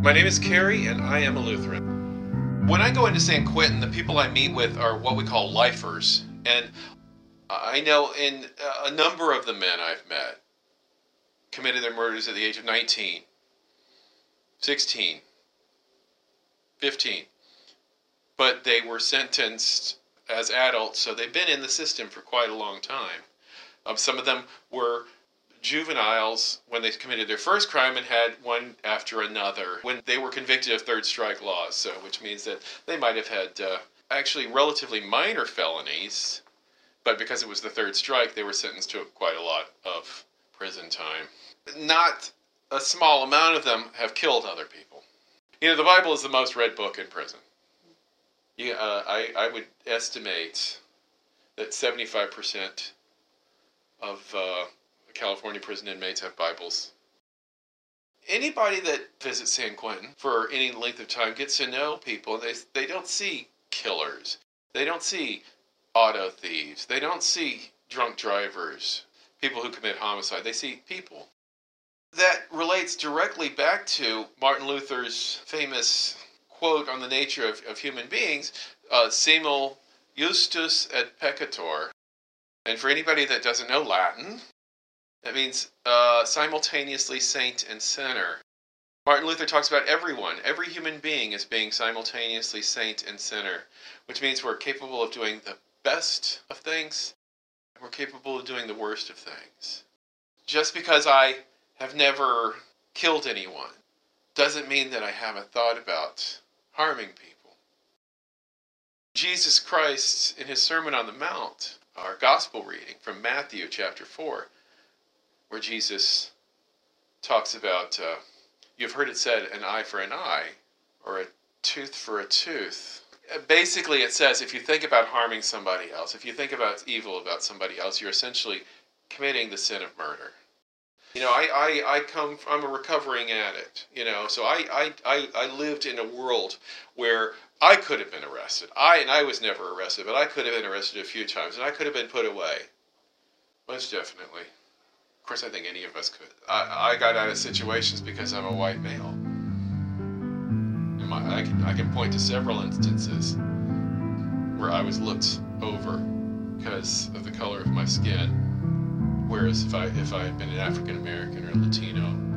My name is Carrie, and I am a Lutheran. When I go into San Quentin, the people I meet with are what we call lifers. And I know in a number of the men I've met committed their murders at the age of 19, 16, 15. But they were sentenced as adults, so they've been in the system for quite a long time. Some of them were juveniles when they committed their first crime and had one after another when they were convicted of third strike laws, so which means that they might have had actually relatively minor felonies, but because it was the third strike, they were sentenced to quite a lot of prison time. Not a small amount of them have killed other people. You know, the Bible is the most read book in prison. I would estimate that 75% of California prison inmates have Bibles. Anybody that visits San Quentin for any length of time gets to know people. They don't see killers. They don't see auto thieves. They don't see drunk drivers, people who commit homicide. They see people. That relates directly back to Martin Luther's famous quote on the nature of human beings, simul justus et peccator. And for anybody that doesn't know Latin, that means simultaneously saint and sinner. Martin Luther talks about everyone, every human being as being simultaneously saint and sinner, which means we're capable of doing the best of things, and we're capable of doing the worst of things. Just because I have never killed anyone doesn't mean that I haven't thought about harming people. Jesus Christ, in his Sermon on the Mount, our gospel reading from Matthew chapter 4, where Jesus talks about, you've heard it said, an eye for an eye, or a tooth for a tooth. Basically, it says if you think about harming somebody else, if you think about evil about somebody else, you're essentially committing the sin of murder. You know, I'm a recovering addict, you know, so I lived in a world where I could have been arrested. I was never arrested, but I could have been arrested a few times, and I could have been put away. Most definitely. Of course, I think any of us could. I got out of situations because I'm a white male. And I can point to several instances where I was looked over because of the color of my skin. Whereas if I had been an African American or Latino